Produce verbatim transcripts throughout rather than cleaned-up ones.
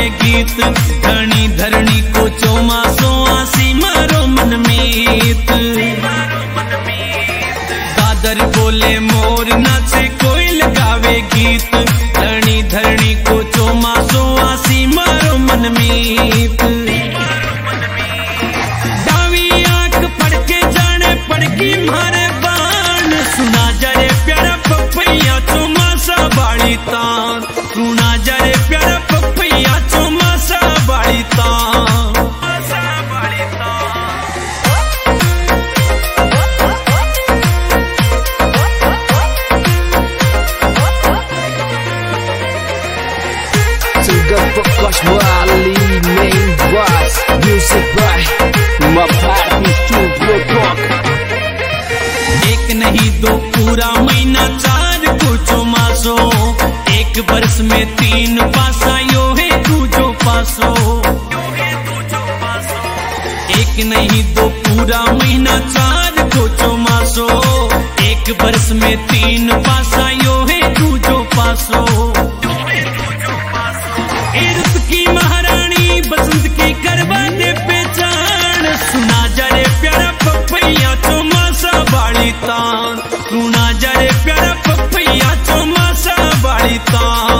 गावे गीत धरणी धरणी को चौमासो आसी मारो मनमीत। दादर बोले मोर नाचे कोयल गावे गीत धरणी धरणी को चौमासो आसी मारो मनमीत। डावी आंख पड़के जाने पड़की मारे बाण सुना जरे प्यारा पपैया चौमासा बाड़ी तान सुना जरे प्यारा पपैया चौमासा बाड़ी तान। Prakash Wali main boss, music by my party studio talk। एक नहीं दो पूरा महीना चार को चौमासो एक वर्ष में तीन पासा यो है तू जो पासो। एक नहीं दो पूरा महीना चार को चौमासो एक वर्ष में तीन पासा यो है तू जो पासो। रुत की महारानी बसंत की करवा दे पहचान सुना जरे प्यारा पपैया चौमासा बाड़ी तान सुना जरे प्यारा पपैया चौमासा बाड़ी तान।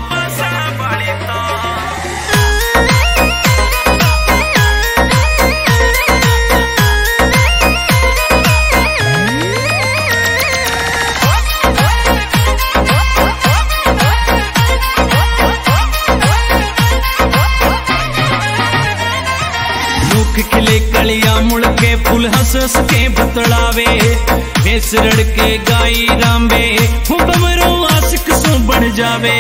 खिले कलिया मुड़ के फूल हंस हंस के बतलावे भेस रड़ के गाई रांबे बमरो आशिक सो बन जावे।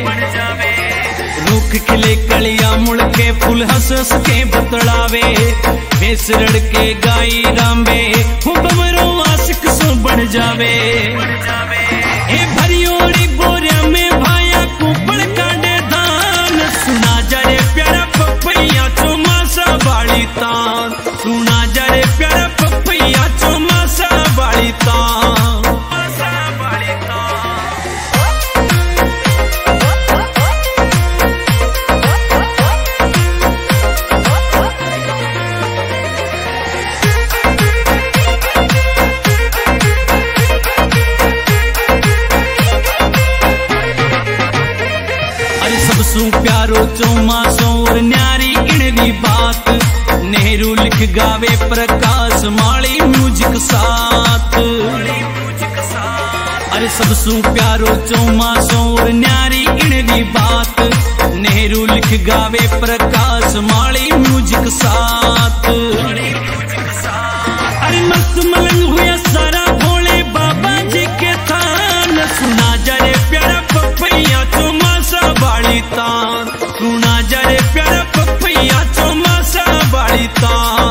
रुख खिले कलिया मुड़ के फूल हंस हंस के बतलावे भेस रड़ के गाई रांबे बमरो आशिक सो बन जावे। ए भरियोड़ी बोरिया में भाया कुपड़ काटे धान सुना जरे प्यारा पपैया चौमासा बाड़ी तान सुना जरे प्यारा पपैया चौमासा बाड़ी तान। अरे सबसू प्यारो चौमासो और न्यारी इणरी बात नेहरू लिख गावे प्रकाश माली म्यूजिक साथ। अरे सबसू प्यारो चौमासो और न्यारी इणरी बात नेहरू लिख गावे प्रकाश माली म्यूजिक साथ। अरे मस्त मलंग हुआ सारा भोले बाबा जी के थान सुना जरे प्यारा पपैया चौमासा बाड़ी तान सुना जरे प्यारा पपैया चौमासा बाड़ी तान।